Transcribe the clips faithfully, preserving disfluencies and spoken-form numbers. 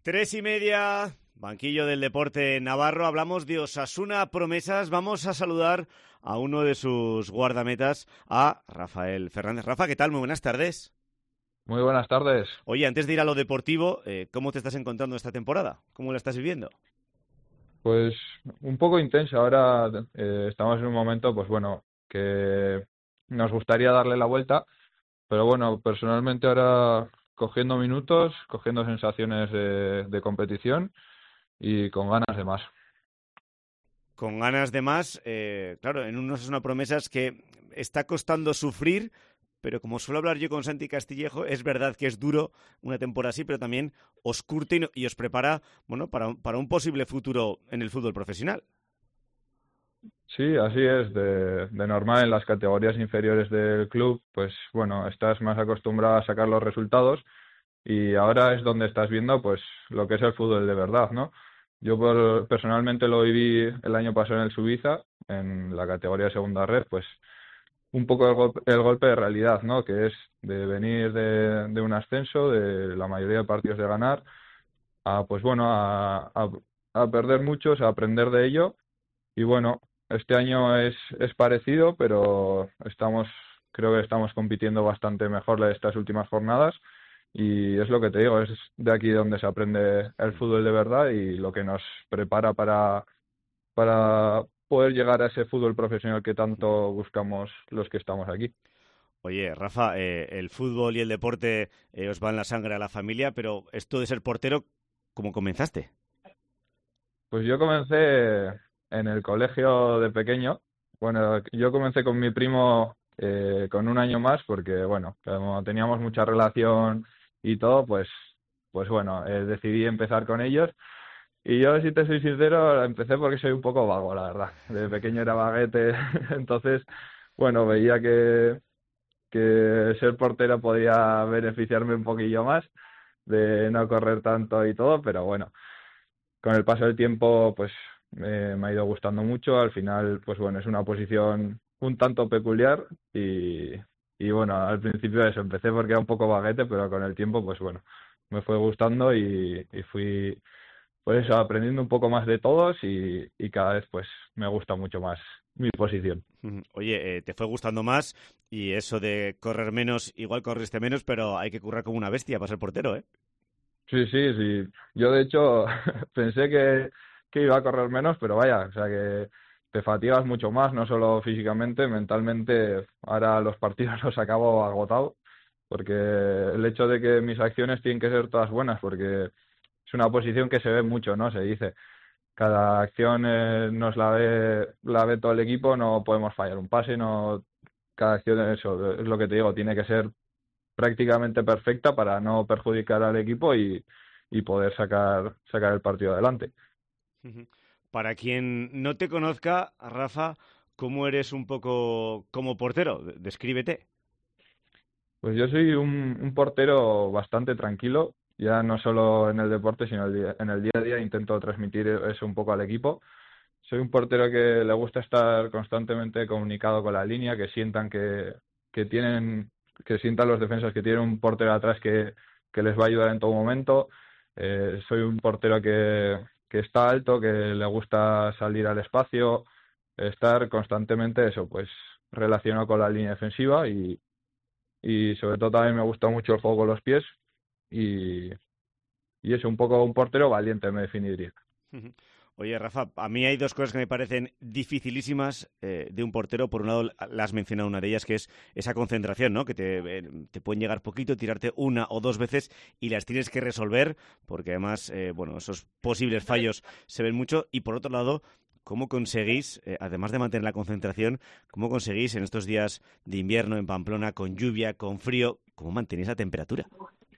Tres y media, banquillo del deporte navarro. Hablamos de Osasuna Promesas. Vamos a saludar a uno de sus guardametas, a Rafael Fernández. Rafa, ¿qué tal? Muy buenas tardes. Muy buenas tardes. Oye, antes de ir a lo deportivo, eh, ¿cómo te estás encontrando esta temporada? ¿Cómo la estás viviendo? Pues un poco intensa. Ahora eh, estamos en un momento, pues bueno, que nos gustaría darle la vuelta, pero bueno, personalmente ahora cogiendo minutos, cogiendo sensaciones de, de competición y con ganas de más. Con ganas de más, eh, claro, en unos es una promesas que está costando sufrir, pero como suelo hablar yo con Santi Castillejo, es verdad que es duro una temporada así, pero también os curte y, y os prepara, bueno, para, para un posible futuro en el fútbol profesional. Sí, así es. De, de normal en las categorías inferiores del club, pues bueno, estás más acostumbrado a sacar los resultados y ahora es donde estás viendo pues lo que es el fútbol de verdad, ¿no? Yo por, personalmente lo viví el año pasado en el Suiza, en la categoría de segunda red, pues un poco el golpe, el golpe de realidad, ¿no? Que es de venir de, de un ascenso, de la mayoría de partidos de ganar, a pues bueno, a, a, a perder muchos, a aprender de ello. Y bueno, este año es, es parecido, pero estamos, creo que estamos compitiendo bastante mejor estas últimas jornadas. Y es lo que te digo, es de aquí donde se aprende el fútbol de verdad y lo que nos prepara para, para poder llegar a ese fútbol profesional que tanto buscamos los que estamos aquí. Oye, Rafa, eh, el fútbol y el deporte eh, os va en la sangre a la familia, pero esto de ser portero, ¿cómo comenzaste? Pues yo comencé en el colegio de pequeño. Bueno, yo comencé con mi primo eh, con un año más porque, bueno, como teníamos mucha relación y todo, pues, pues bueno, eh, decidí empezar con ellos. Y yo, si te soy sincero, empecé porque soy un poco vago, la verdad. De pequeño era vaguete, entonces, bueno, veía que, que ser portero podía beneficiarme un poquillo más de no correr tanto y todo, pero bueno, con el paso del tiempo, pues eh, me ha ido gustando mucho. Al final, pues bueno, es una posición un tanto peculiar y, y bueno, al principio eso, empecé porque era un poco vaguete, pero con el tiempo, pues bueno, me fue gustando y, y fui, pues eso, aprendiendo un poco más de todos y, y cada vez, pues me gusta mucho más mi posición. Oye, eh, te fue gustando más y eso de correr menos, igual corriste menos, pero hay que currar como una bestia para ser portero, ¿eh? Sí, sí, sí. Yo de hecho pensé que, que iba a correr menos, pero vaya, o sea que te fatigas mucho más, no solo físicamente, mentalmente. Ahora los partidos los acabo agotado, porque el hecho de que mis acciones tienen que ser todas buenas, porque es una posición que se ve mucho, ¿no? Se dice, cada acción eh, nos la ve, la ve todo el equipo, no podemos fallar un pase, no, cada acción, eso es lo que te digo, tiene que ser prácticamente perfecta para no perjudicar al equipo y, y poder sacar, sacar el partido adelante. Para quien no te conozca, Rafa, ¿cómo eres un poco como portero? Descríbete. Pues yo soy un, un portero bastante tranquilo, ya no solo en el deporte, sino el día- en el día a día intento transmitir eso un poco al equipo. Soy un portero que le gusta estar constantemente comunicado con la línea, que sientan que, que tienen, que sientan los defensas que tienen un portero atrás que, que les va a ayudar en todo momento. Eh, soy un portero que, que está alto, que le gusta salir al espacio, estar constantemente eso, pues relacionado con la línea defensiva y, y sobre todo también me gusta mucho el juego con los pies y, y eso, un poco un portero valiente me definiría. Oye, Rafa, a mí hay dos cosas que me parecen dificilísimas eh, de un portero. Por un lado, la has mencionado una de ellas, que es esa concentración, ¿no? Que te, eh, te pueden llegar poquito, tirarte una o dos veces y las tienes que resolver, porque además, eh, bueno, esos posibles fallos se ven mucho. Y por otro lado, ¿cómo conseguís, eh, además de mantener la concentración, cómo conseguís en estos días de invierno en Pamplona, con lluvia, con frío, cómo mantenéis la temperatura?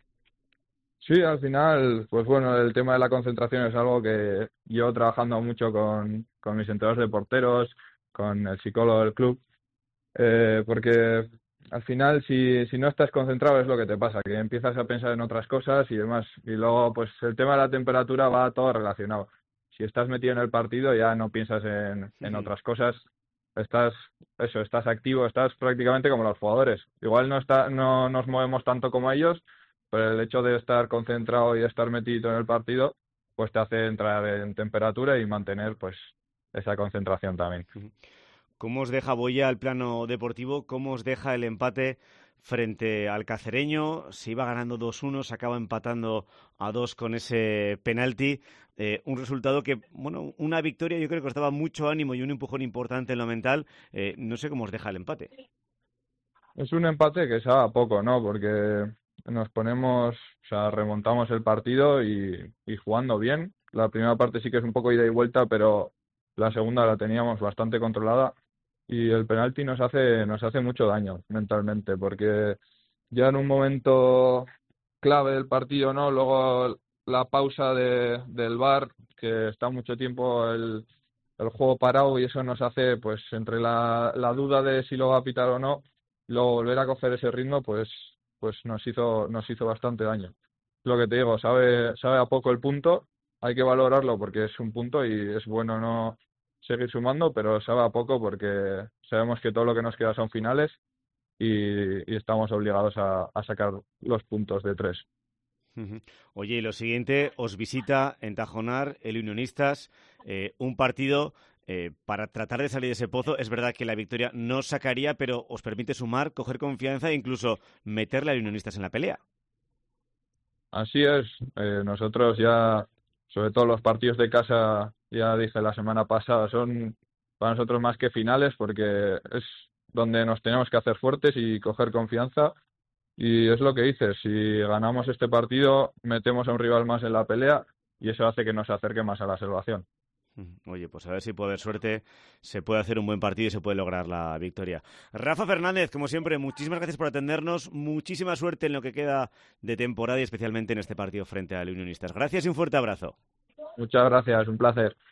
Sí, al final, pues bueno, el tema de la concentración es algo que yo trabajando mucho con, con mis entrenadores de porteros, con el psicólogo del club, eh, porque al final si, si no estás concentrado es lo que te pasa, que empiezas a pensar en otras cosas y demás. Y luego, pues el tema de la temperatura va todo relacionado. Si estás metido en el partido ya no piensas en, en otras cosas, estás, eso, estás activo, estás prácticamente como los jugadores. Igual no está, no nos movemos tanto como ellos, pero el hecho de estar concentrado y estar metido en el partido, pues te hace entrar en temperatura y mantener pues esa concentración también. ¿Cómo os deja Boya el plano deportivo? ¿Cómo os deja el empate frente al Cacereño? Se iba ganando dos uno, se acaba empatando a dos con ese penalti. Eh, un resultado que, bueno, una victoria yo creo que os daba mucho ánimo y un empujón importante en lo mental. Eh, no sé cómo os deja el empate. Es un empate que sabe a poco, ¿no? Porque nos ponemos, o sea, remontamos el partido y, y jugando bien. La primera parte sí que es un poco ida y vuelta, pero la segunda la teníamos bastante controlada. Y el penalti nos hace, nos hace mucho daño mentalmente, porque ya en un momento clave del partido, ¿no? Luego la pausa de, del V A R, que está mucho tiempo el, el juego parado y eso nos hace, pues, entre la, la duda de si lo va a pitar o no, luego volver a coger ese ritmo, pues, pues nos hizo, nos hizo bastante daño. Lo que te digo, sabe, sabe a poco el punto, hay que valorarlo porque es un punto y es bueno no seguir sumando, pero sabe a poco porque sabemos que todo lo que nos queda son finales y, y estamos obligados a, a sacar los puntos de tres. Oye, y lo siguiente, os visita en Tajonar el Unionistas, eh, un partido eh, para tratar de salir de ese pozo. Es verdad que la victoria no sacaría, pero os permite sumar, coger confianza e incluso meterle a Unionistas en la pelea. Así es, eh, nosotros ya, sobre todo los partidos de casa, ya dije la semana pasada, son para nosotros más que finales porque es donde nos tenemos que hacer fuertes y coger confianza. Y es lo que dices, si ganamos este partido, metemos a un rival más en la pelea y eso hace que nos acerque más a la salvación. Oye, pues a ver si puede haber suerte, se puede hacer un buen partido y se puede lograr la victoria. Rafa Fernández, como siempre, muchísimas gracias por atendernos, muchísima suerte en lo que queda de temporada y especialmente en este partido frente a los Unionistas. Gracias y un fuerte abrazo. Muchas gracias, un placer.